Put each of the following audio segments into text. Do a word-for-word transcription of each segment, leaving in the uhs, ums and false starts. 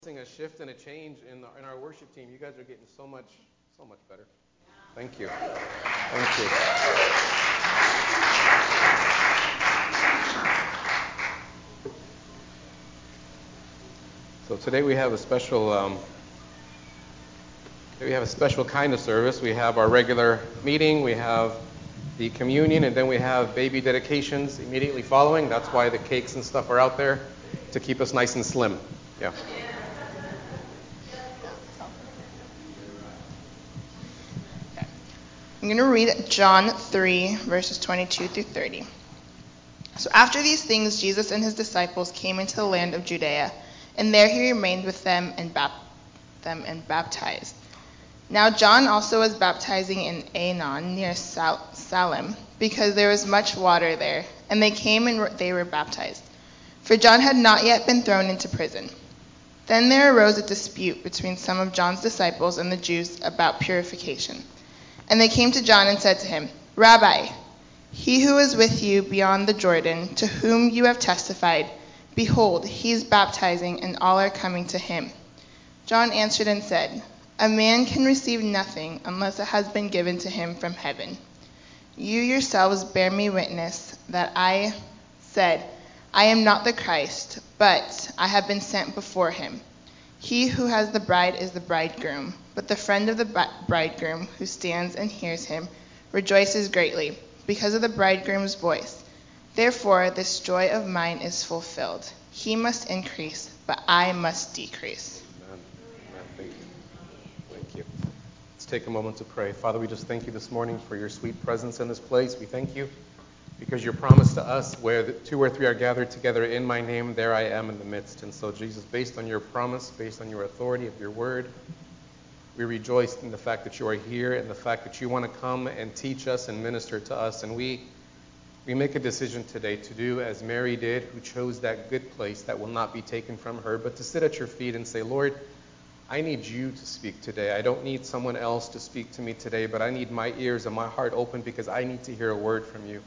A shift and a change in, the, in our worship team. You guys are getting so much, so much better. Thank you. Thank you. So today we have a special, um, we have a special kind of service. We have our regular meeting, we have the communion, and then we have baby dedications immediately following. That's why the cakes and stuff are out there, to keep us nice and slim. Yeah. I'm going to read John three, verses twenty-two through thirty. So after these things, Jesus and his disciples came into the land of Judea, and there he remained with them and, bap- them and baptized. Now John also was baptizing in Aenon near Sal- Salem, because there was much water there, and they came and they were baptized. For John had not yet been thrown into prison. Then there arose a dispute between some of John's disciples and the Jews about purification. And they came to John and said to him, Rabbi, he who is with you beyond the Jordan, to whom you have testified, behold, he is baptizing, and all are coming to him. John answered and said, A man can receive nothing unless it has been given to him from heaven. You yourselves bear me witness that I said, I am not the Christ, but I have been sent before him. He who has the bride is the bridegroom, but the friend of the bridegroom who stands and hears him rejoices greatly because of the bridegroom's voice. Therefore this joy of mine is fulfilled. He must increase, but I must decrease. Amen. Amen. Thank you. Thank you. Let's take a moment to pray. Father, we just thank you this morning for your sweet presence in this place. We thank you because your promise to us, where the two or three are gathered together in my name, there I am in the midst. And so, Jesus, based on your promise, based on your authority of your word, we rejoice in the fact that you are here and the fact that you want to come and teach us and minister to us. And we we make a decision today to do as Mary did, who chose that good place that will not be taken from her, but to sit at your feet and say, Lord, I need you to speak today. I don't need someone else to speak to me today, but I need my ears and my heart open because I need to hear a word from you.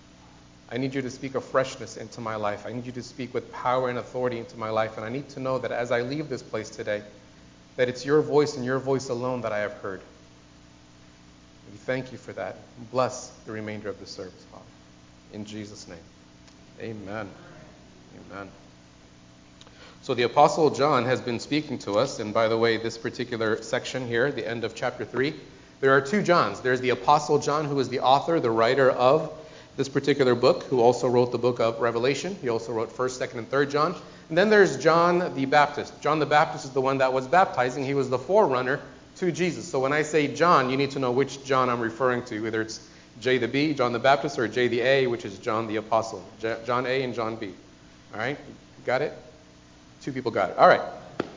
I need you to speak a freshness into my life. I need you to speak with power and authority into my life. And I need to know that as I leave this place today, that it's your voice and your voice alone that I have heard. We thank you for that. Bless the remainder of the service, Father. In Jesus' name, amen. Amen. So the Apostle John has been speaking to us. And by the way, this particular section here, the end of chapter three, there are two Johns. There's the Apostle John, who is the author, the writer of this particular book, who also wrote the book of Revelation. He also wrote first, second, and third John. And then there's John the Baptist. John the Baptist is the one that was baptizing. He was the forerunner to Jesus. So when I say John, you need to know which John I'm referring to, whether it's J the B, John the Baptist, or J the A, which is John the Apostle. J- John A and John B. All right? Got it? Two people got it. All right.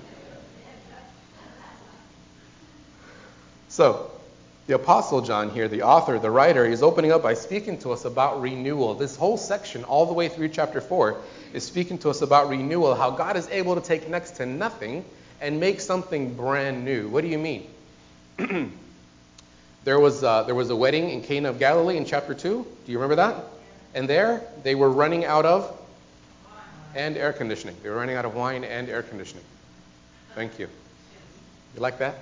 So the Apostle John here, the author, the writer, is opening up by speaking to us about renewal. This whole section, all the way through chapter four, is speaking to us about renewal, how God is able to take next to nothing and make something brand new. What do you mean? there was uh, there was a wedding in Cana of Galilee in chapter two. Do you remember that? And there, they were running out of and air conditioning. They were running out of wine and air conditioning. Thank you. You like that?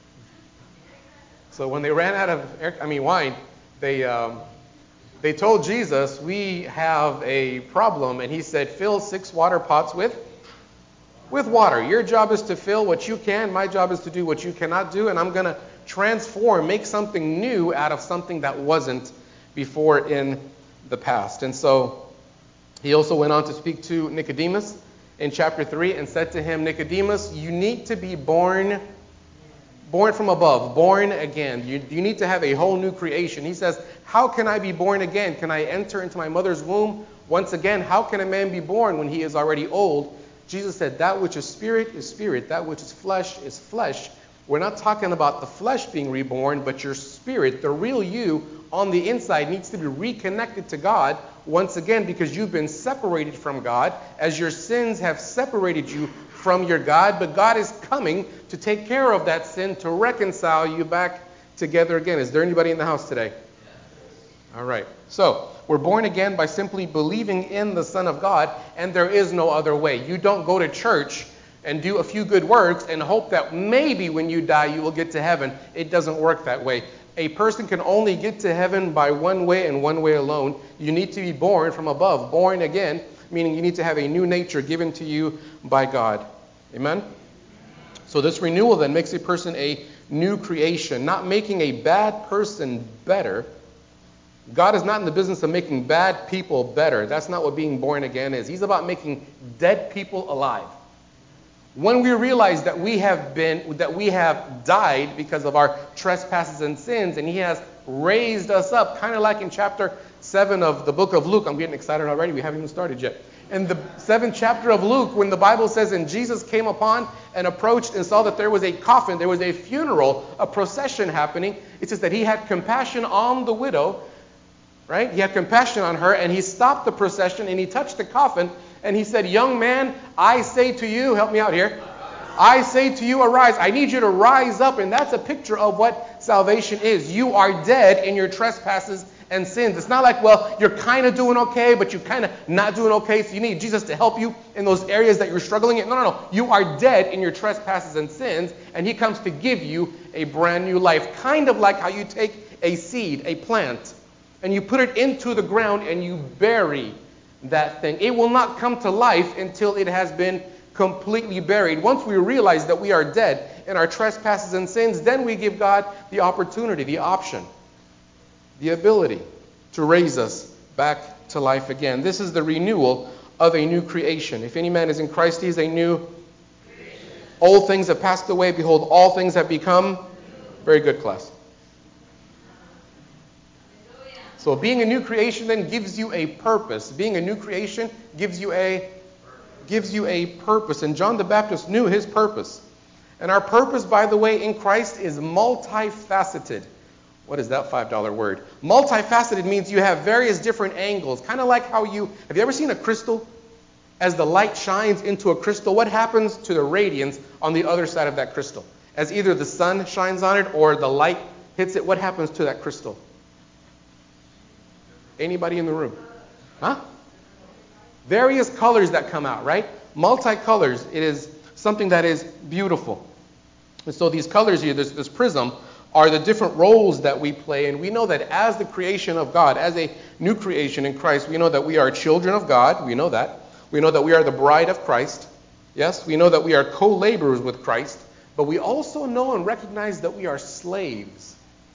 So when they ran out of air, I mean wine, they um, they told Jesus, we have a problem. And he said, fill six water pots with, with water. Your job is to fill what you can. My job is to do what you cannot do. And I'm going to transform, make something new out of something that wasn't before in the past. And so he also went on to speak to Nicodemus in chapter three and said to him, Nicodemus, you need to be born Born from above, born again. You, you need to have a whole new creation. He says, how can I be born again? Can I enter into my mother's womb once again? How can a man be born when he is already old? Jesus said, that which is spirit is spirit. That which is flesh is flesh. We're not talking about the flesh being reborn, but your spirit, the real you on the inside, needs to be reconnected to God once again because you've been separated from God as your sins have separated you from your God, but God is coming to take care of that sin, to reconcile you back together again. Is there anybody in the house today? All right. So we're born again by simply believing in the Son of God, and there is no other way. You don't go to church and do a few good works and hope that maybe when you die you will get to heaven. It doesn't work that way. A person can only get to heaven by one way and one way alone. You need to be born from above, born again, meaning you need to have a new nature given to you by God. Amen? So this renewal then makes a person a new creation, not making a bad person better. God is not in the business of making bad people better. That's not what being born again is. He's about making dead people alive. When we realize that we have been, that we have died because of our trespasses and sins, and He has raised us up, kind of like in chapter seven of the book of Luke. I'm getting excited already. We haven't even started yet. In the seventh chapter of Luke, when the Bible says, and Jesus came upon and approached and saw that there was a coffin, there was a funeral, a procession happening. It says that He had compassion on the widow, right? He had compassion on her, and He stopped the procession, and He touched the coffin, and He said, young man, I say to you, help me out here. I say to you, arise. I need you to rise up. And that's a picture of what salvation is. You are dead in your trespasses and sins. It's not like, well, you're kind of doing okay, but you're kind of not doing okay, so you need Jesus to help you in those areas that you're struggling in. No, no, no. You are dead in your trespasses and sins, and He comes to give you a brand new life. Kind of like how you take a seed, a plant, and you put it into the ground and you bury that thing. It will not come to life until it has been completely buried. Once we realize that we are dead in our trespasses and sins, then we give God the opportunity, the option, the ability to raise us back to life again. This is the renewal of a new creation. If any man is in Christ, he is a new creation. Old things have passed away. Behold, all things have become very good, class. So being a new creation then gives you a purpose. Being a new creation gives you a gives you a purpose. And John the Baptist knew his purpose. And our purpose, by the way, in Christ is multifaceted. What is that five dollar word? Multifaceted means you have various different angles. Kind of like how you, have you ever seen a crystal? As the light shines into a crystal, what happens to the radiance on the other side of that crystal? As either the sun shines on it or the light hits it, what happens to that crystal? Anybody in the room? Huh? Various colors that come out, right? Multicolors. It is something that is beautiful. And so these colors here, this, this prism, are the different roles that we play. And we know that as the creation of God, as a new creation in Christ, we know that we are children of God. We know that. We know that we are the bride of Christ. Yes, we know that we are co-laborers with Christ. But we also know and recognize that we are slaves.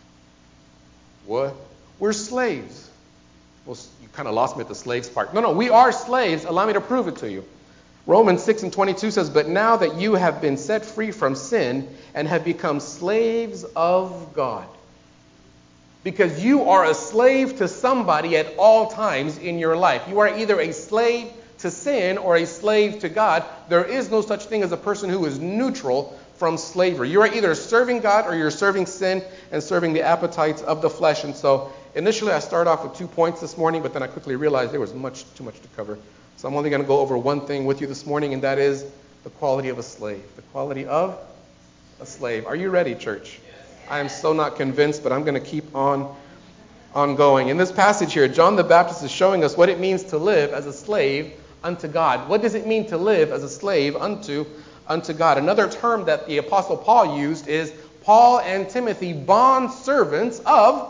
What? We're slaves. Well, you kind of lost me at the slaves part. No, no, we are slaves. Allow me to prove it to you. Romans six and twenty-two says, but now that you have been set free from sin and have become slaves of God. Because you are a slave to somebody at all times in your life. You are either a slave to sin or a slave to God. There is no such thing as a person who is neutral from slavery. You are either serving God or you're serving sin and serving the appetites of the flesh. And so initially I started off with two points this morning, but then I quickly realized there was much too much to cover. So I'm only going to go over one thing with you this morning, and that is the quality of a slave. The quality of a slave. Are you ready, church? I am so not convinced, but I'm going to keep on, on going. In this passage here, John the Baptist is showing us what it means to live as a slave unto God. What does it mean to live as a slave unto, unto God? Another term that the Apostle Paul used is Paul and Timothy, bond servants of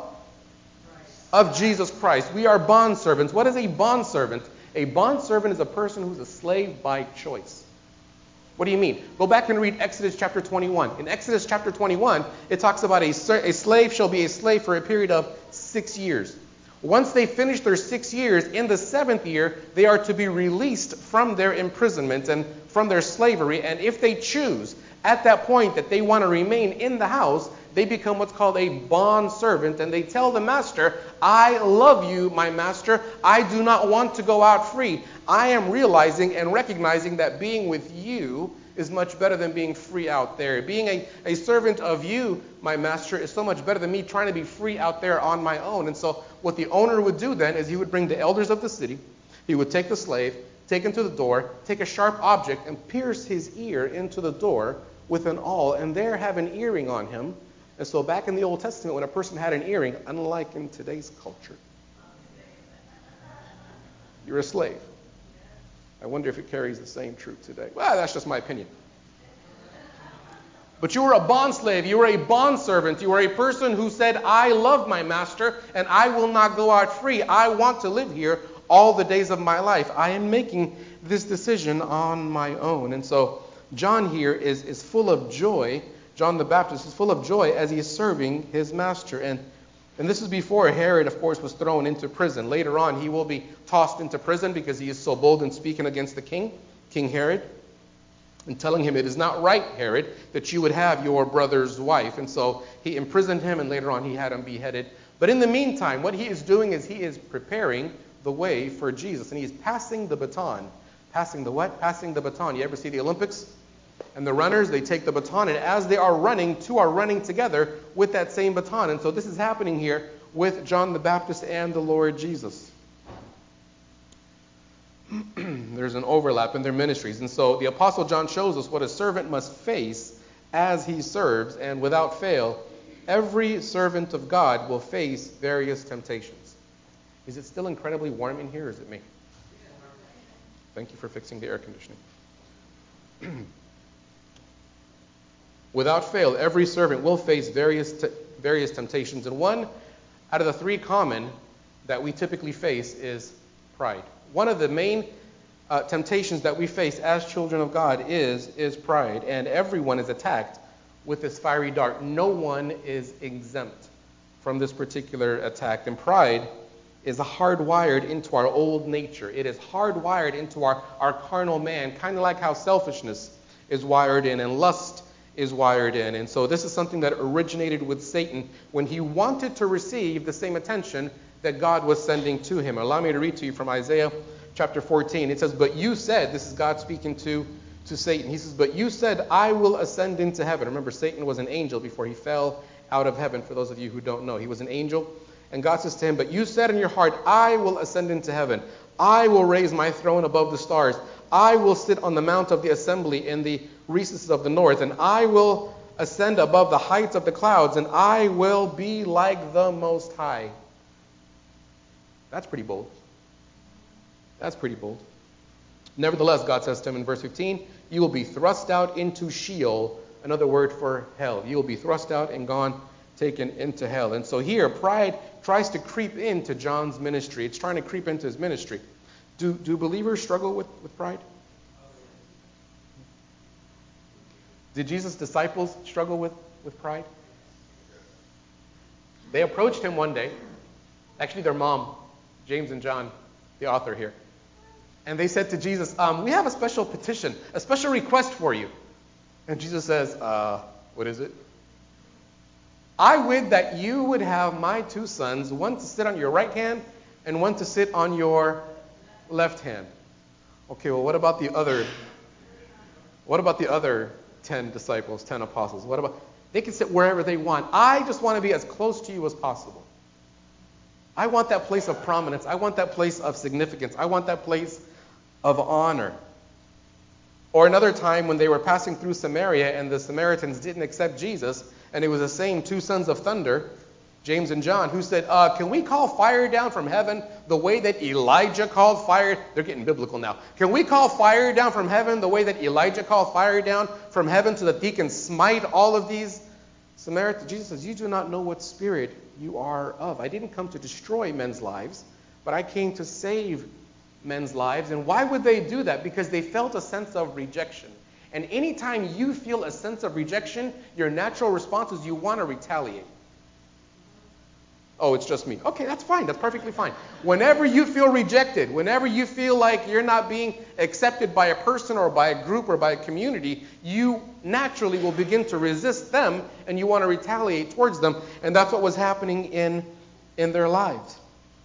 of Jesus Christ. We are bondservants. What is a bondservant? A bondservant is a person who's a slave by choice. What do you mean? Go back and read Exodus chapter twenty-one. In Exodus chapter twenty-one, it talks about a, a slave shall be a slave for a period of six years. Once they finish their six years, in the seventh year, they are to be released from their imprisonment and from their slavery. And if they choose at that point that they want to remain in the house, they become what's called a bond servant, and they tell the master, I love you, my master. I do not want to go out free. I am realizing and recognizing that being with you is much better than being free out there. Being a, a servant of you, my master, is so much better than me trying to be free out there on my own. And so what the owner would do then is he would bring the elders of the city. He would take the slave, take him to the door, take a sharp object, and pierce his ear into the door with an awl, and there have an earring on him. And so back in the Old Testament, when a person had an earring, unlike in today's culture, you're a slave. I wonder if it carries the same truth today. Well, that's just my opinion. But you were a bondslave, you were a bondservant, you were a person who said, I love my master and I will not go out free. I want to live here all the days of my life. I am making this decision on my own. And so John here is, is full of joy. John the Baptist is full of joy as he is serving his master. And, and this is before Herod, of course, was thrown into prison. Later on, he will be tossed into prison because he is so bold in speaking against the king, King Herod, and telling him, it is not right, Herod, that you would have your brother's wife. And so he imprisoned him, and later on he had him beheaded. But in the meantime, what he is doing is he is preparing the way for Jesus. And he is passing the baton. Passing the what? Passing the baton. You ever see the Olympics? And the runners, they take the baton, and as they are running, two are running together with that same baton. And so this is happening here with John the Baptist and the Lord Jesus. There's an overlap in their ministries. And so the Apostle John shows us what a servant must face as he serves. And without fail, every servant of God will face various temptations. Is it still incredibly warm in here, or is it me? Thank you for fixing the air conditioning. Without fail, every servant will face various te- various temptations. And one out of the three common that we typically face is pride. One of the main uh, temptations that we face as children of God is, is pride. And everyone is attacked with this fiery dart. No one is exempt from this particular attack. And pride is hardwired into our old nature. It is hardwired into our, our carnal man, kind of like how selfishness is wired in and lust is wired in. And so this is something that originated with Satan when he wanted to receive the same attention that God was sending to him. Allow me to read to you from Isaiah chapter fourteen. It says, but you said, this is God speaking to, to Satan. He says, but you said, I will ascend into heaven. Remember, Satan was an angel before he fell out of heaven, for those of you who don't know. He was an angel. And God says to him, but you said in your heart, I will ascend into heaven. I will raise my throne above the stars. I will sit on the mount of the assembly in the recesses of the north, and I will ascend above the heights of the clouds, and I will be like the Most High. That's pretty bold. That's pretty bold. Nevertheless, God says to him in verse fifteen, you will be thrust out into Sheol, another word for hell. You will be thrust out and gone, taken into hell. And so here, pride tries to creep into John's ministry. It's trying to creep into his ministry. Do, do believers struggle with, with pride? Did Jesus' disciples struggle with, with pride? They approached him one day. Actually, their mom, James and John, the author here. And they said to Jesus, um, we have a special petition, a special request for you. And Jesus says, uh, what is it? I would that you would have my two sons, one to sit on your right hand and one to sit on your left hand. Okay, well, what about the other? What about the other ten disciples, ten apostles? What about, they can sit wherever they want. I just want to be as close to you as possible. I want that place of prominence. I want that place of significance. I want that place of honor. Or another time when they were passing through Samaria and the Samaritans didn't accept Jesus, and it was the same two sons of thunder, James and John, who said, uh, can we call fire down from heaven the way that Elijah called fire? They're getting biblical now. Can we call fire down from heaven the way that Elijah called fire down from heaven so that he can smite all of these Samaritans? Jesus says, you do not know what spirit you are of. I didn't come to destroy men's lives, but I came to save men's lives. And why would they do that? Because they felt a sense of rejection. And anytime you feel a sense of rejection, your natural response is you want to retaliate. Oh, it's just me. Okay, that's fine. That's perfectly fine. Whenever you feel rejected, whenever you feel like you're not being accepted by a person or by a group or by a community, you naturally will begin to resist them and you want to retaliate towards them. And that's what was happening in, in their lives.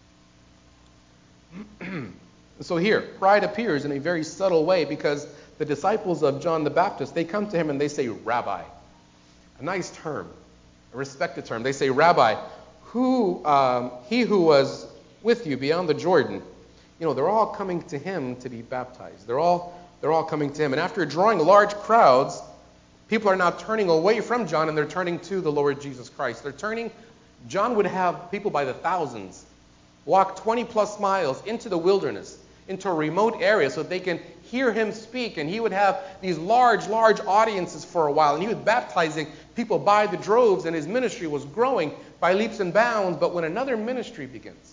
So here, pride appears in a very subtle way because the disciples of John the Baptist, they come to him and they say, Rabbi. A nice term, a respected term. They say, Rabbi, who um, he who was with you beyond the Jordan. You know, they're all coming to him to be baptized. They're all they're all coming to him. And after drawing large crowds, people are now turning away from John and they're turning to the Lord Jesus Christ. They're turning. John would have people by the thousands walk twenty plus miles into the wilderness, into a remote area so they can hear him speak, and he would have these large, large audiences for a while, and he was baptizing people by the droves, and his ministry was growing by leaps and bounds. But when another ministry begins,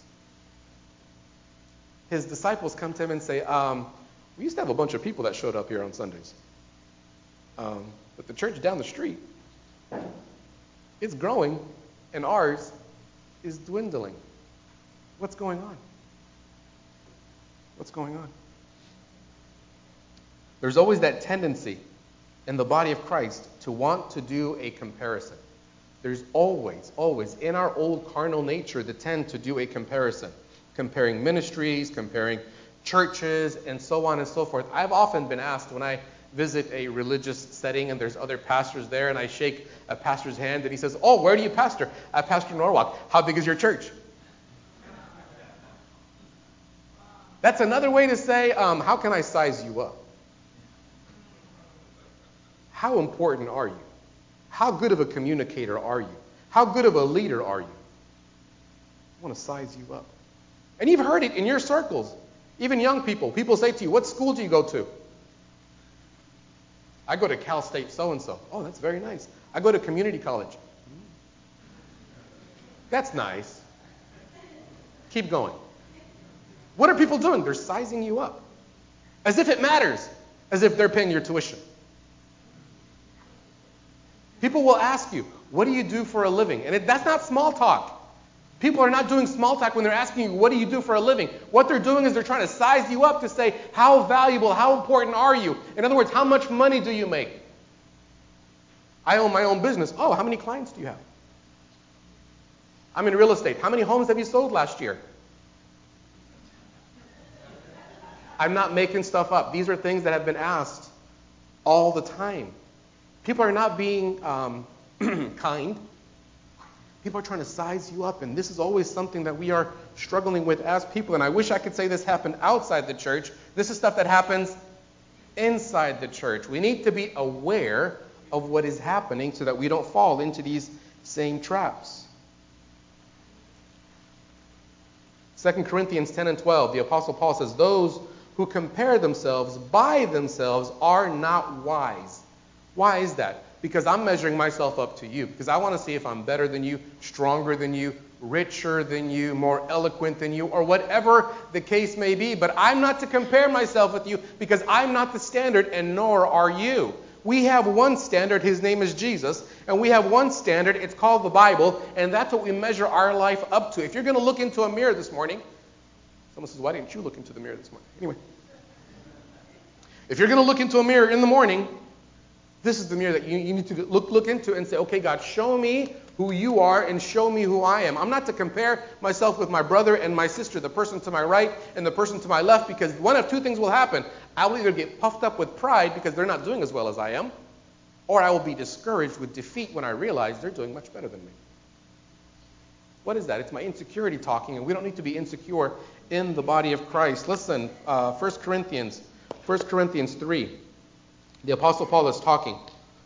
his disciples come to him and say, um, we used to have a bunch of people that showed up here on Sundays. Um, but the church down the street, it's growing, and ours is dwindling. What's going on? What's going on? There's always that tendency in the body of Christ to want to do a comparison. There's always, always, in our old carnal nature, the tend to do a comparison. Comparing ministries, comparing churches, and so on and so forth. I've often been asked when I visit a religious setting and there's other pastors there, and I shake a pastor's hand and he says, oh, where do you pastor? I pastor Norwalk. How big is your church? That's another way to say, um, how can I size you up? How important are you? How good of a communicator are you? How good of a leader are you? I want to size you up. And you've heard it in your circles. Even young people. People say to you, what school do you go to? I go to Cal State so-and-so. Oh, that's very nice. I go to community college. That's nice. Keep going. What are people doing? They're sizing you up. As if it matters. As if they're paying your tuition. People will ask you, what do you do for a living? And it, that's not small talk. People are not doing small talk when they're asking you, what do you do for a living? What they're doing is they're trying to size you up to say, how valuable, how important are you? In other words, how much money do you make? I own my own business. Oh, how many clients do you have? I'm in real estate. How many homes have you sold last year? I'm not making stuff up. These are things that have been asked all the time. People are not being um, kind. People are trying to size you up, and this is always something that we are struggling with as people. And I wish I could say this happened outside the church. This is stuff that happens inside the church. We need to be aware of what is happening so that we don't fall into these same traps. Second Corinthians ten and twelve, the Apostle Paul says, those who compare themselves by themselves are not wise. Why is that? Because I'm measuring myself up to you. Because I want to see if I'm better than you, stronger than you, richer than you, more eloquent than you, or whatever the case may be. But I'm not to compare myself with you because I'm not the standard, and nor are you. We have one standard. His name is Jesus. And we have one standard. It's called the Bible. And that's what we measure our life up to. If you're going to look into a mirror this morning, someone says, why didn't you look into the mirror this morning? Anyway. If you're going to look into a mirror in the morning, this is the mirror that you, you need to look, look into and say, okay, God, show me who you are and show me who I am. I'm not to compare myself with my brother and my sister, the person to my right and the person to my left, because one of two things will happen. I will either get puffed up with pride because they're not doing as well as I am, or I will be discouraged with defeat when I realize they're doing much better than me. What is that? It's my insecurity talking, and we don't need to be insecure in the body of Christ. Listen, uh, First Corinthians, First Corinthians three. The Apostle Paul is talking.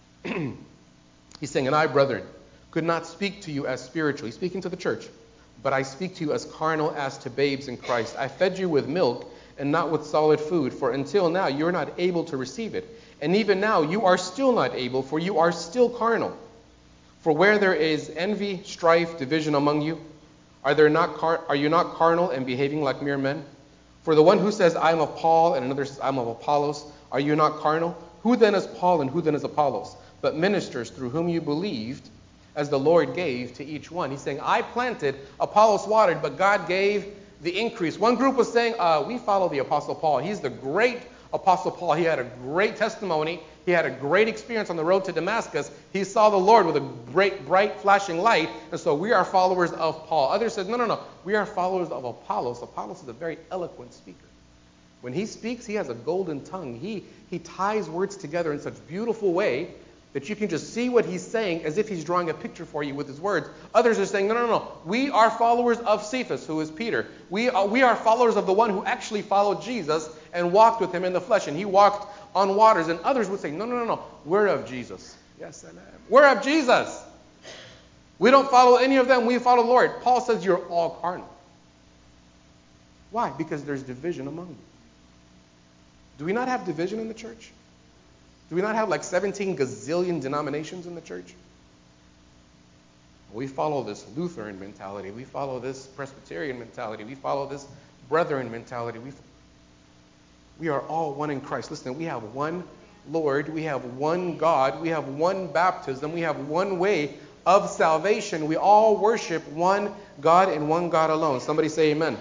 He's saying, and I, brethren, could not speak to you as spiritual. He's speaking to the church. But I speak to you as carnal as to babes in Christ. I fed you with milk and not with solid food, for until now you are not able to receive it. And even now you are still not able, for you are still carnal. For where there is envy, strife, division among you, are there not car- are you not carnal and behaving like mere men? For the one who says, I am of Paul, and another says, I am of Apollos, are you not carnal? Who then is Paul and who then is Apollos? But ministers through whom you believed, as the Lord gave to each one. He's saying, I planted, Apollos watered, but God gave the increase. One group was saying, uh, we follow the Apostle Paul. He's the great Apostle Paul. He had a great testimony. He had a great experience on the road to Damascus. He saw the Lord with a great, bright, flashing light. And so we are followers of Paul. Others said, no, no, no. We are followers of Apollos. Apollos is a very eloquent speaker. When he speaks, he has a golden tongue. He, he ties words together in such a beautiful way that you can just see what he's saying as if he's drawing a picture for you with his words. Others are saying, no, no, no. We are followers of Cephas, who is Peter. We are, we are followers of the one who actually followed Jesus and walked with him in the flesh. And he walked on waters. And others would say, no, no, no, no. We're of Jesus. Yes, I am. We're of Jesus. We don't follow any of them. We follow the Lord. Paul says you're all carnal. Why? Because there's division among you. Do we not have division in the church? Do we not have like seventeen gazillion denominations in the church? We follow this Lutheran mentality. We follow this Presbyterian mentality. We follow this Brethren mentality. We, we are all one in Christ. Listen, we have one Lord. We have one God. We have one baptism. We have one way of salvation. We all worship one God and one God alone. Somebody say amen.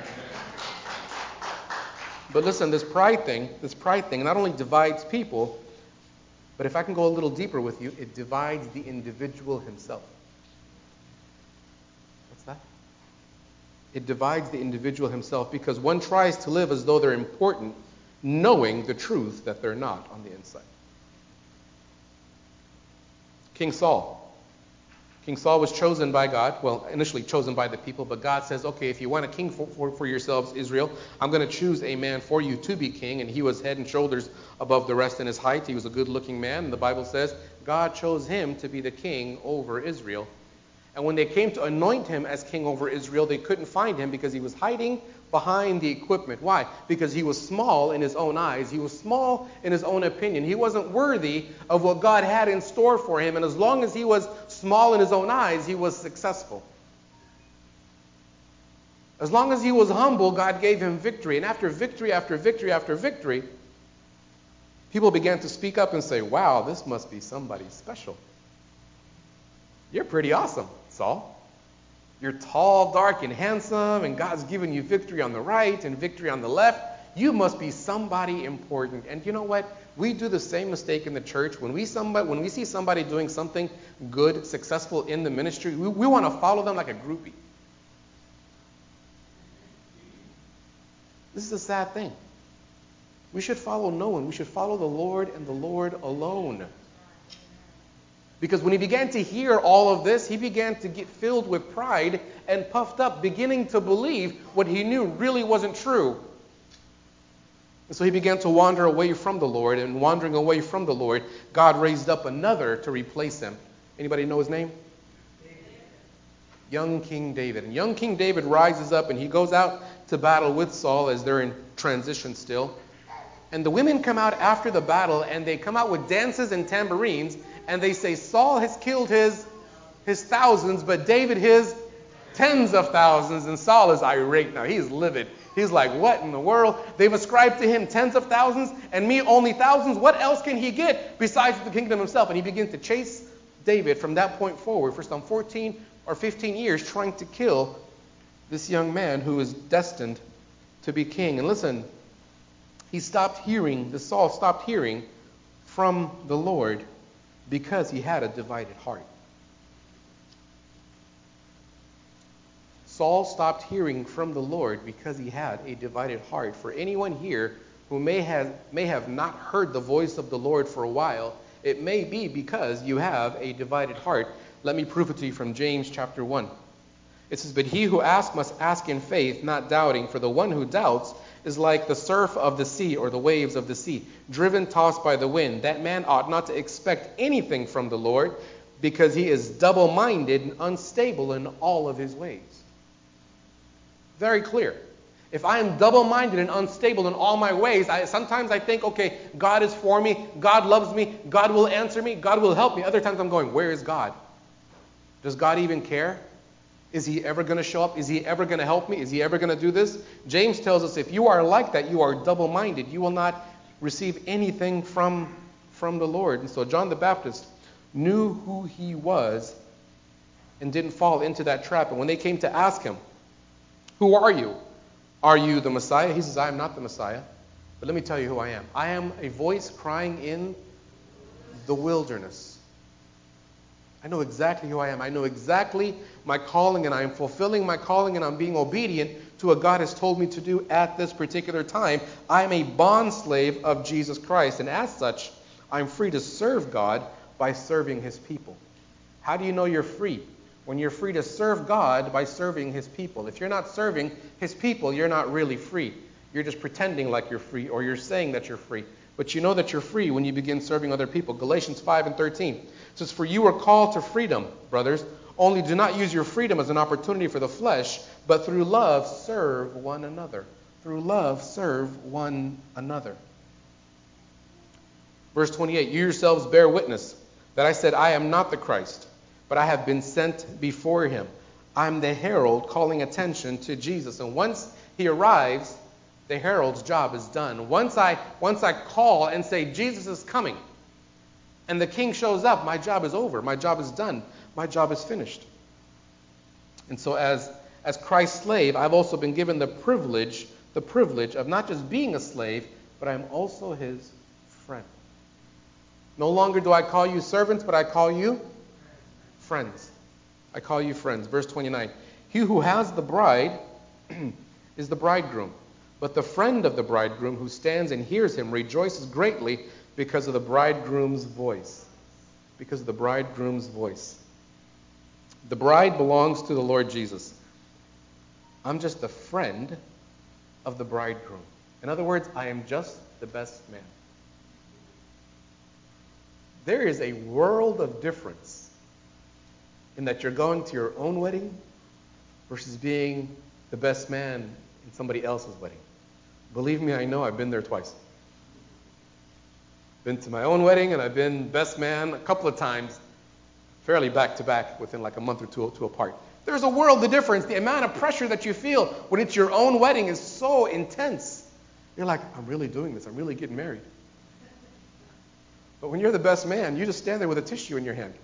But listen, this pride thing, this pride thing not only divides people, but if I can go a little deeper with you, it divides the individual himself. What's that? It divides the individual himself because one tries to live as though they're important, knowing the truth that they're not on the inside. King Saul. King Saul was chosen by God, well, initially chosen by the people, but God says, okay, if you want a king for, for, for yourselves, Israel, I'm going to choose a man for you to be king, and he was head and shoulders above the rest in his height. He was a good-looking man, and the Bible says God chose him to be the king over Israel. And when they came to anoint him as king over Israel, they couldn't find him because he was hiding behind the equipment. Why? Because he was small in his own eyes. He was small in his own opinion. He wasn't worthy of what God had in store for him. And as long as he was small in his own eyes, he was successful. As long as he was humble, God gave him victory. And after victory, after victory, after victory, people began to speak up and say, wow, this must be somebody special. You're pretty awesome, Saul. You're tall, dark, and handsome, and God's given you victory on the right and victory on the left. You must be somebody important. And you know what? We do the same mistake in the church. When we somebody, when we see somebody doing something good, successful in the ministry, we, we want to follow them like a groupie. This is a sad thing. We should follow no one. We should follow the Lord and the Lord alone. Because when he began to hear all of this, he began to get filled with pride and puffed up, beginning to believe what he knew really wasn't true. And so he began to wander away from the Lord, and wandering away from the Lord, God raised up another to replace him. Anybody know his name? David. Young King David. And young King David rises up, and he goes out to battle with Saul as they're in transition still. And the women come out after the battle, and they come out with dances and tambourines, and they say, Saul has killed his, his thousands, but David his tens of thousands. And Saul is irate now. He's livid. He's like, what in the world? They've ascribed to him tens of thousands, and me only thousands. What else can he get besides the kingdom himself? And he begins to chase David from that point forward for some fourteen or fifteen years, trying to kill this young man who is destined to be king. And listen, he stopped hearing, the Saul stopped hearing from the Lord because he had a divided heart. Saul stopped hearing from the Lord because he had a divided heart. For anyone here who may have, may have not heard the voice of the Lord for a while, it may be because you have a divided heart. Let me prove it to you from James chapter one. It says, but he who asks must ask in faith, not doubting, for the one who doubts is like the surf of the sea or the waves of the sea, driven, tossed by the wind. That man ought not to expect anything from the Lord, because he is double-minded and unstable in all of his ways. Very clear. If I am double-minded and unstable in all my ways, I, sometimes I think, okay, God is for me, God loves me, God will answer me, God will help me. Other times I'm going, where is God? Does God even care? Is he ever going to show up? Is he ever going to help me? Is he ever going to do this? James tells us if you are like that, you are double-minded. You will not receive anything from, from the Lord. And so John the Baptist knew who he was and didn't fall into that trap. And when they came to ask him, who are you? Are you the Messiah? He says, I am not the Messiah. But let me tell you who I am. I am a voice crying in the wilderness. I know exactly who I am. I know exactly my calling, and I am fulfilling my calling, and I'm being obedient to what God has told me to do at this particular time. I am a bondslave of Jesus Christ, and as such, I'm free to serve God by serving his people. How do you know you're free? When you're free to serve God by serving his people. If you're not serving his people, you're not really free. You're just pretending like you're free, or you're saying that you're free. But you know that you're free when you begin serving other people. Galatians five and thirteen says, for you are called to freedom, brothers. Only do not use your freedom as an opportunity for the flesh, but through love serve one another. Through love serve one another. Verse twenty-eight, you yourselves bear witness that I said, I am not the Christ, but I have been sent before him. I'm the herald calling attention to Jesus. And once he arrives, the herald's job is done. Once I, once I call and say, Jesus is coming, and the king shows up, my job is over. My job is done. My job is finished. And so as, as Christ's slave, I've also been given the privilege, the privilege of not just being a slave, but I'm also his friend. No longer do I call you servants, but I call you friends. I call you friends. Verse twenty-nine. He who has the bride is the bridegroom. But the friend of the bridegroom who stands and hears him rejoices greatly because of the bridegroom's voice. Because of the bridegroom's voice. The bride belongs to the Lord Jesus. I'm just a friend of the bridegroom. In other words, I am just the best man. There is a world of difference in that you're going to your own wedding versus being the best man in somebody else's wedding. Believe me, I know. I've been there twice. Been to my own wedding, and I've been best man a couple of times, fairly back to back, within like a month or two, two apart. There's a world of difference. The amount of pressure that you feel when it's your own wedding is so intense. You're like, I'm really doing this. I'm really getting married. But when you're the best man, you just stand there with a tissue in your hand.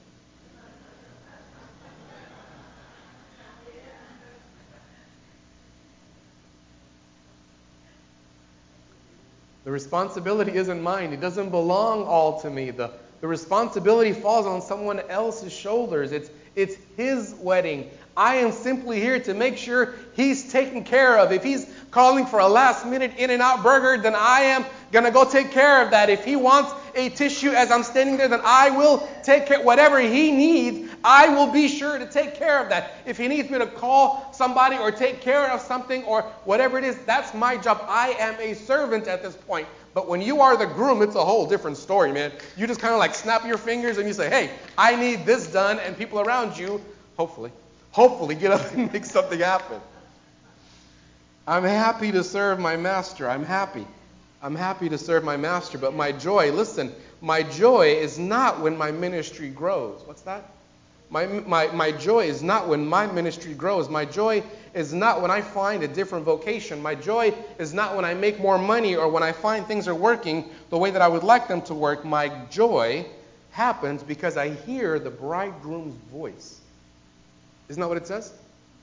The responsibility isn't mine. It doesn't belong all to me. The, the responsibility falls on someone else's shoulders. It's, it's his wedding. I am simply here to make sure he's taken care of. If he's calling for a last minute In-N-Out burger, then I am going to go take care of that. If he wants a tissue as I'm standing there, then I will take care. Whatever he needs, I will be sure to take care of that. If he needs me to call somebody or take care of something or whatever it is, that's my job. I am a servant at this point. But when you are the groom, it's a whole different story, man. You just kind of like snap your fingers and you say, hey, I need this done. And people around you, hopefully, hopefully get up and make something happen. I'm happy to serve my master. I'm happy. I'm happy to serve my master. But my joy, listen, my joy is not when my ministry grows. What's that? My, my, my joy is not when my ministry grows. My joy is not when I find a different vocation. My joy is not when I make more money or when I find things are working the way that I would like them to work. My joy happens because I hear the bridegroom's voice. Isn't that what it says?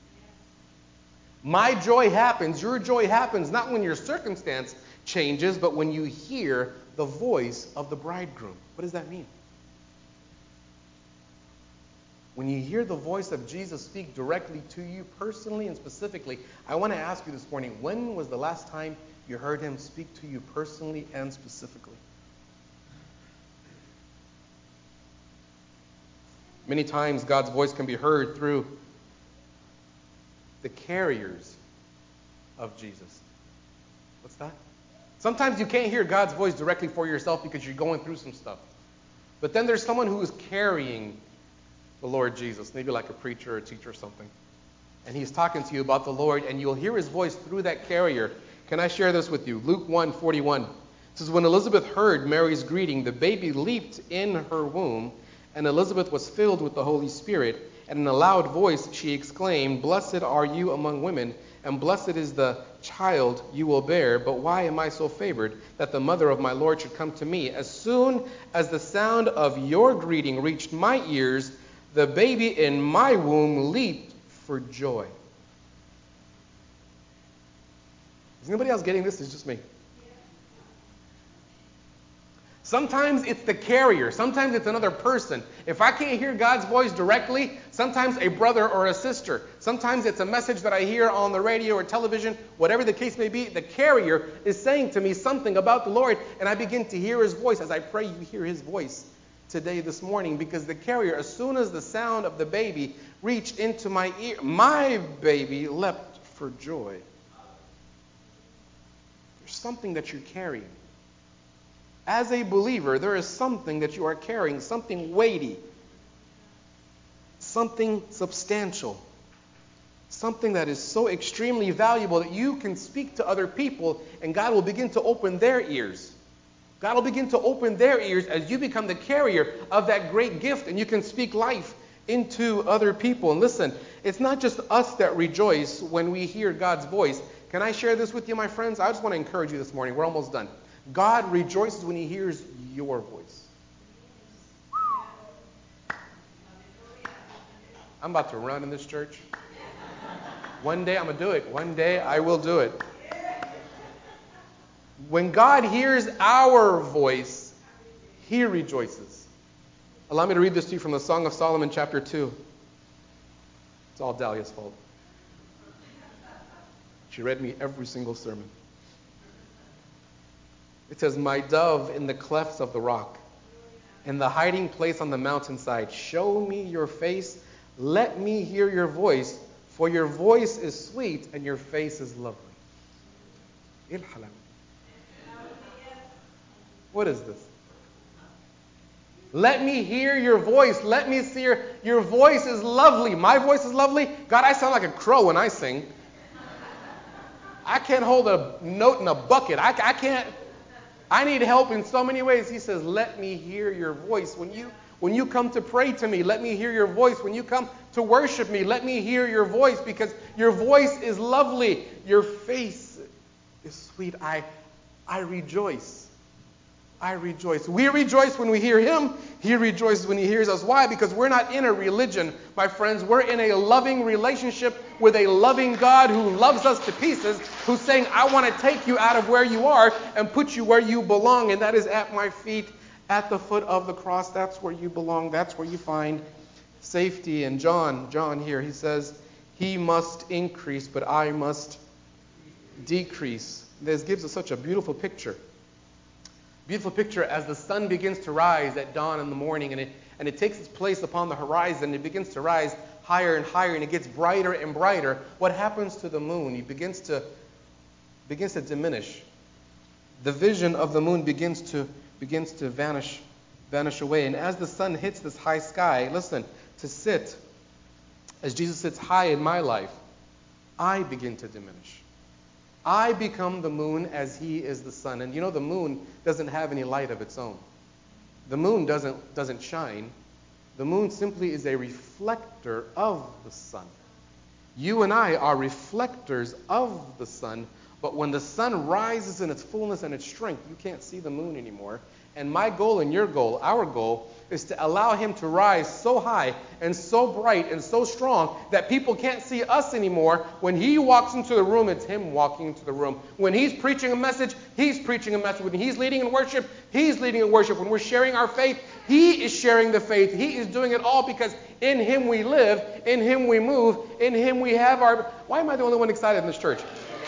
My joy happens, your joy happens, not when your circumstance changes, but when you hear the voice of the bridegroom. What does that mean? When you hear the voice of Jesus speak directly to you personally and specifically, I want to ask you this morning, when was the last time you heard him speak to you personally and specifically? Many times God's voice can be heard through the carriers of Jesus. What's that? Sometimes you can't hear God's voice directly for yourself because you're going through some stuff. But then there's someone who is carrying the Lord Jesus, maybe like a preacher or a teacher or something. And he's talking to you about the Lord, and you'll hear his voice through that carrier. Can I share this with you? Luke one forty-one. It says, when Elizabeth heard Mary's greeting, the baby leaped in her womb, and Elizabeth was filled with the Holy Spirit. And in a loud voice she exclaimed, blessed are you among women, and blessed is the child you will bear. But why am I so favored that the mother of my Lord should come to me? As soon as the sound of your greeting reached my ears, the baby in my womb leaped for joy. Is anybody else getting this? It's just me. Sometimes it's the carrier. Sometimes it's another person. If I can't hear God's voice directly, sometimes a brother or a sister. Sometimes it's a message that I hear on the radio or television, whatever the case may be. The carrier is saying to me something about the Lord, and I begin to hear his voice. As I pray, you hear his voice today, this morning, because the carrier, as soon as the sound of the baby reached into my ear, my baby leapt for joy. There's something that you're carrying. As a believer, there is something that you are carrying, something weighty, something substantial, something that is so extremely valuable that you can speak to other people and God will begin to open their ears God will begin to open their ears as you become the carrier of that great gift, and you can speak life into other people. And listen, it's not just us that rejoice when we hear God's voice. Can I share this with you, my friends? I just want to encourage you this morning. We're almost done. God rejoices when he hears your voice. I'm about to run in this church. One day I'm going to do it. One day I will do it. When God hears our voice, he rejoices. Allow me to read this to you from the Song of Solomon, chapter two. It's all Dahlia's fault. She read me every single sermon. It says, "My dove in the clefts of the rock, in the hiding place on the mountainside, show me your face, let me hear your voice, for your voice is sweet and your face is lovely." What is this? Let me hear your voice. Let me see your, your voice is lovely. My voice is lovely. God, I sound like a crow when I sing. I can't hold a note in a bucket. I, I can't. I need help in so many ways. He says, let me hear your voice. When you, when you come to pray to me, let me hear your voice. When you come to worship me, let me hear your voice, because your voice is lovely. Your face is sweet. I, I rejoice. I rejoice. We rejoice when we hear him. He rejoices when he hears us. Why? Because we're not in a religion, my friends. We're in a loving relationship with a loving God who loves us to pieces, who's saying, I want to take you out of where you are and put you where you belong. And that is at my feet, at the foot of the cross. That's where you belong. That's where you find safety. And John, John here, he says, he must increase, but I must decrease. This gives us such a beautiful picture. Beautiful picture as the sun begins to rise at dawn in the morning, and it and it takes its place upon the horizon. It begins to rise higher and higher, and it gets brighter and brighter. What happens to the moon? It begins to begins to diminish. The vision of the moon begins to begins to vanish vanish away. And as the sun hits this high sky, listen, to sit as Jesus sits high in my life, I begin to diminish. I become the moon as he is the sun. And you know, the moon doesn't have any light of its own. The moon doesn't, doesn't shine. The moon simply is a reflector of the sun. You and I are reflectors of the sun. But when the sun rises in its fullness and its strength, you can't see the moon anymore. And my goal and your goal, our goal, is to allow him to rise so high and so bright and so strong that people can't see us anymore. When he walks into the room, it's him walking into the room. When he's preaching a message, he's preaching a message. When he's leading in worship, he's leading in worship. When we're sharing our faith, he is sharing the faith. He is doing it all because in him we live, in him we move, in him we have our... Why am I the only one excited in this church?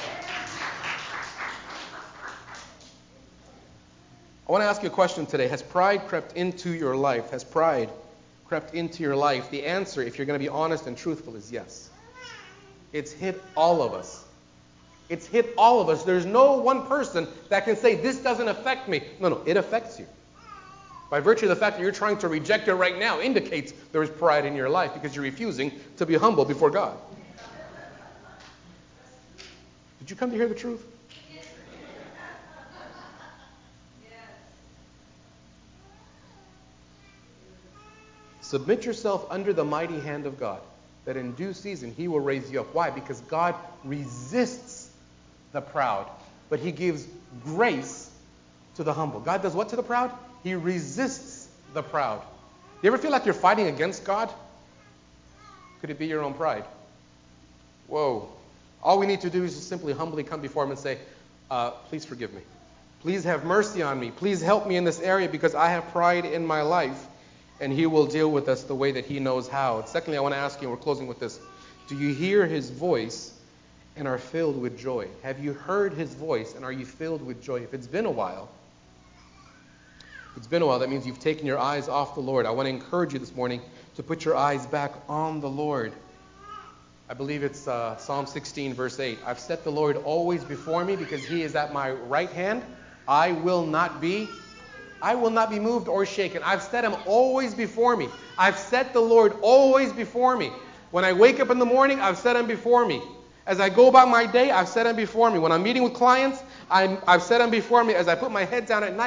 I want to ask you a question today. Has pride crept into your life? Has pride crept into your life? The answer, if you're going to be honest and truthful, is yes. It's hit all of us. It's hit all of us. There's no one person that can say, this doesn't affect me. No, no, it affects you. By virtue of the fact that you're trying to reject it right now indicates there is pride in your life because you're refusing to be humble before God. Did you come to hear the truth? Submit yourself under the mighty hand of God, that in due season he will raise you up. Why? Because God resists the proud, but he gives grace to the humble. God does what to the proud? He resists the proud. You ever feel like you're fighting against God? Could it be your own pride? Whoa. All we need to do is just simply humbly come before him and say, uh, please forgive me. Please have mercy on me. Please help me in this area because I have pride in my life. And he will deal with us the way that he knows how. Secondly, I want to ask you, and we're closing with this. Do you hear his voice and are filled with joy? Have you heard his voice and are you filled with joy? If it's been a while, if it's been a while, that means you've taken your eyes off the Lord. I want to encourage you this morning to put your eyes back on the Lord. I believe it's uh, Psalm sixteen, verse eight. I've set the Lord always before me because he is at my right hand. I will not be I will not be moved or shaken. I've set him always before me. I've set the Lord always before me. When I wake up in the morning, I've set him before me. As I go about my day, I've set him before me. When I'm meeting with clients, I'm, I've set him before me. As I put my head down at night,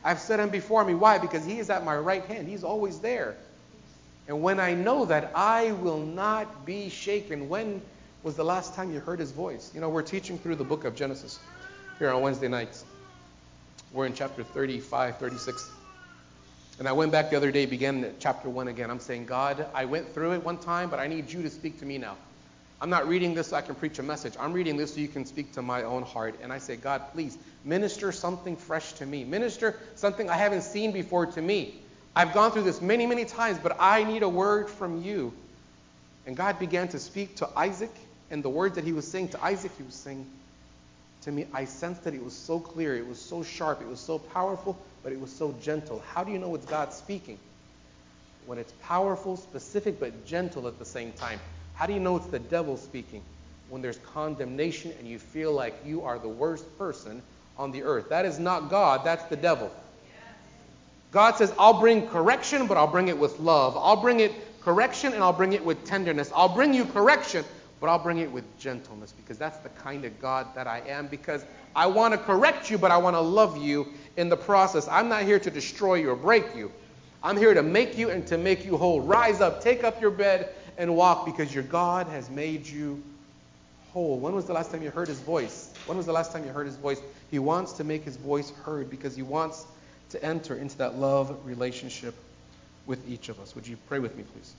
I've set him before me. Why? Because he is at my right hand. He's always there. And when I know that, I will not be shaken. When was the last time you heard his voice? You know, we're teaching through the book of Genesis here on Wednesday nights. We're in chapter thirty-five, thirty-six. And I went back the other day, began at chapter one again. I'm saying, God, I went through it one time, but I need you to speak to me now. I'm not reading this so I can preach a message. I'm reading this so you can speak to my own heart. And I say, God, please, minister something fresh to me. Minister something I haven't seen before to me. I've gone through this many, many times, but I need a word from you. And God began to speak to Isaac, and the words that he was saying to Isaac, he was saying to me, I sensed that it was so clear, it was so sharp, it was so powerful, but it was so gentle. How do you know it's God speaking? When it's powerful, specific, but gentle at the same time. How do you know it's the devil speaking? When there's condemnation and you feel like you are the worst person on the earth. That is not God, that's the devil. God says, I'll bring correction, but I'll bring it with love. I'll bring it correction, and I'll bring it with tenderness. I'll bring you correction, but I'll bring it with gentleness, because that's the kind of God that I am, because I want to correct you, but I want to love you in the process. I'm not here to destroy you or break you. I'm here to make you and to make you whole. Rise up, take up your bed, and walk, because your God has made you whole. When was the last time you heard his voice? When was the last time you heard his voice? He wants to make his voice heard, because he wants to enter into that love relationship with each of us. Would you pray with me, please?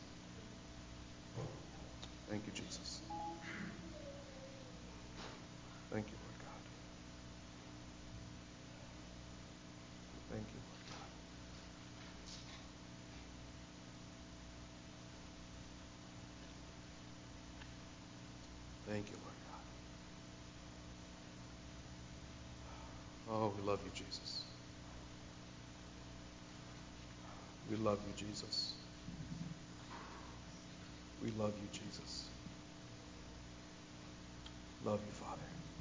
Thank you, Jesus. Thank you, Lord God. Thank you, Lord God. Thank you, Lord God. Oh, we love you, Jesus. We love you, Jesus. We love you, Jesus. Love you, Father.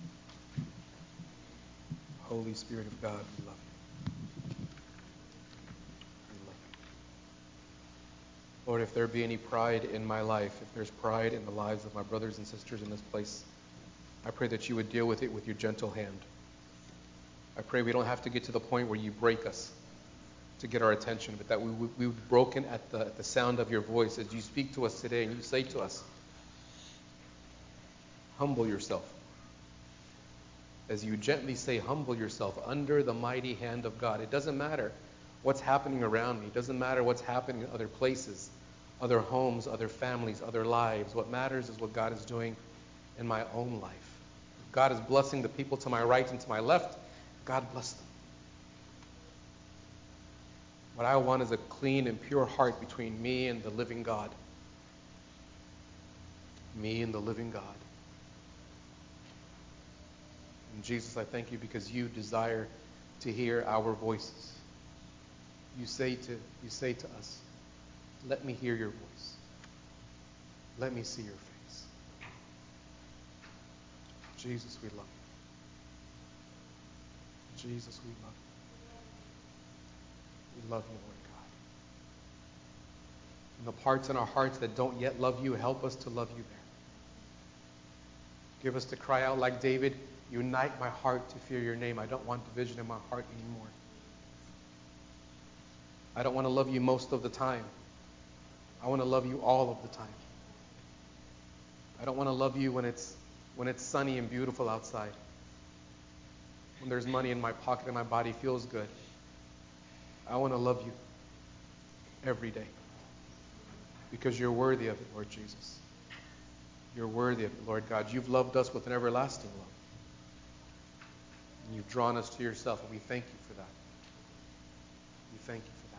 Holy Spirit of God, we love you. We love you. Lord, if there be any pride in my life, if there's pride in the lives of my brothers and sisters in this place, I pray that you would deal with it with your gentle hand. I pray we don't have to get to the point where you break us to get our attention, but that we would, we would be broken at the, at the sound of your voice as you speak to us today and you say to us, humble yourself. As you gently say, humble yourself under the mighty hand of God. It doesn't matter what's happening around me. It doesn't matter what's happening in other places, other homes, other families, other lives. What matters is what God is doing in my own life. If God is blessing the people to my right and to my left, God bless them. What I want is a clean and pure heart between me and the living God. Me and the living God. And Jesus, I thank you because you desire to hear our voices. You say to you say to us, let me hear your voice. Let me see your face. Jesus, we love you. Jesus, we love you. We love you, Lord God. And the parts in our hearts that don't yet love you, help us to love you there. Give us to cry out like David, unite my heart to fear your name. I don't want division in my heart anymore. I don't want to love you most of the time. I want to love you all of the time. I don't want to love you when it's when it's sunny and beautiful outside. When there's money in my pocket and my body feels good. I want to love you every day. Because you're worthy of it, Lord Jesus. You're worthy of it, Lord God. You've loved us with an everlasting love. And you've drawn us to yourself, and we thank you for that. We thank you for that.